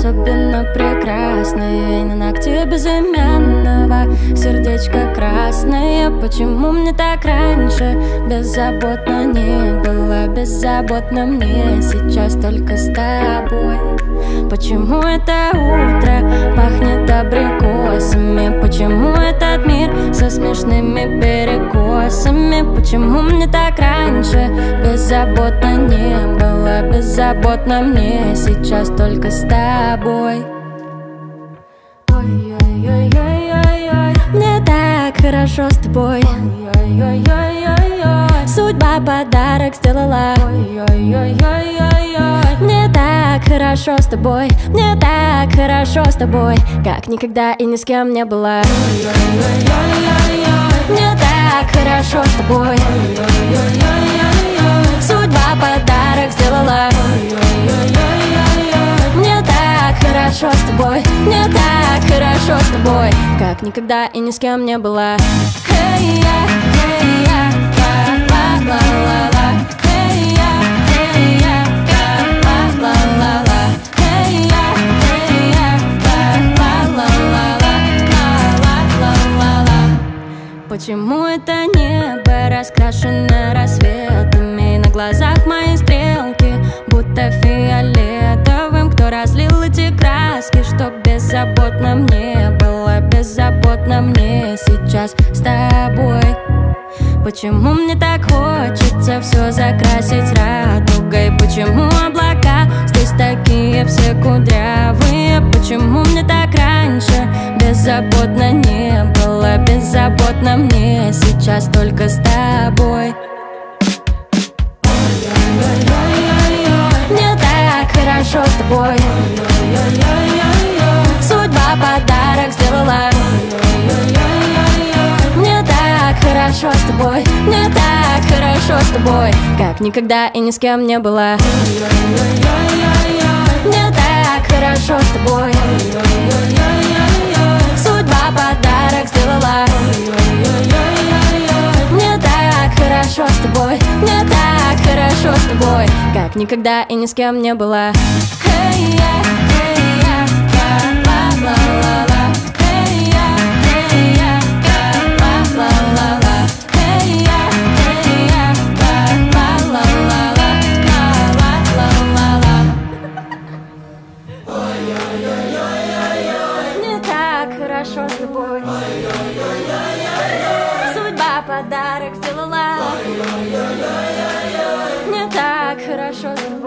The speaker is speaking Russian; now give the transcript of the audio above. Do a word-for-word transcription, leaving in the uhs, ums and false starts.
особенно прекрасное. И на ногте безымянного сердечко красное. Почему мне так раньше беззаботно не было? Беззаботно мне сейчас только с тобой. Почему это утро пахнет абрикосами? Почему этот мир со смешными перекосами? Почему мне так раньше беззаботно не было? Беззаботно мне сейчас только с тобой. Ой-ой-ой-ой-ой-ой, мне так хорошо с тобой. Ой-ой-ой-ой-ой, судьба подарок сделала. Ой-ой-ой-ой-ой, мне так хорошо с тобой. Мне так хорошо с тобой, как никогда и ни с кем не было. Ой-ой-ой-ой-ой, мне так хорошо с тобой. Ой-ой-ой-ой-ой, судьба подарок сделала. Ой-ой-ой-ой-ой, мне так хорошо с тобой. Мне так хорошо с тобой, как никогда и ни с кем не было. Hey-я, hey-я, ла-ла-ла-ла. Hey-я, hey-я, ла-ла-ла-ла. Hey-я, hey-я, ла-ла-ла-ла. Ла-ла-ла-ла. Почему это небо раскрашено рассветами? На глазах мои стрелки будто фиолетовым. Кто разлил эти краски, чтоб беззаботно мне было? Беззаботно мне сейчас с тобой. Почему мне так хочется все закрасить радугой? Почему облака здесь такие все кудрявые? Почему мне так раньше беззаботно не было? Беззаботно мне сейчас только с тобой. Мне так хорошо с тобой. Судьба подарок сделала. Мне так хорошо с тобой. Мне так хорошо с тобой, как никогда и ни с кем не было. Мне так хорошо с тобой. Судьба подарок сделала. Мне так хорошо с тобой. Мне так хорошо с тобой, как никогда и ни с кем не было. Hey-я, hey-я, ла-ла-ла-ла. Hey-я, hey-я, ла-ла-ла-ла. Hey-я, hey-я, ла-ла-ла-ла. Ла-ла-ла-ла. Мне так хорошо с тобой. Судьба подарок сделала. Мне так хорошо с тобой.